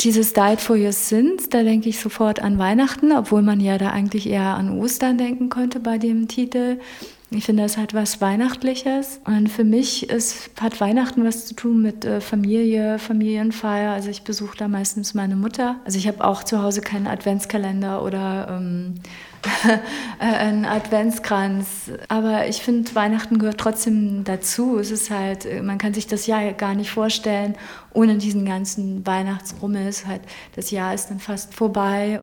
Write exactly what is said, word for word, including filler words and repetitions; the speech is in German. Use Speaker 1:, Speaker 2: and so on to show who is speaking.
Speaker 1: Jesus died for your sins, da denke ich sofort an Weihnachten, obwohl man ja da eigentlich eher an Ostern denken könnte bei dem Titel. Ich finde, das hat was Weihnachtliches. Und für mich ist, hat Weihnachten was zu tun mit äh, Familie, Familienfeier. Also ich besuche da meistens meine Mutter. Also ich habe auch zu Hause keinen Adventskalender oder ähm, einen Adventskranz. Aber ich finde, Weihnachten gehört trotzdem dazu. Es ist halt, man kann sich das Jahr gar nicht vorstellen ohne diesen ganzen Weihnachtsrummel. Halt, das Jahr ist dann fast vorbei.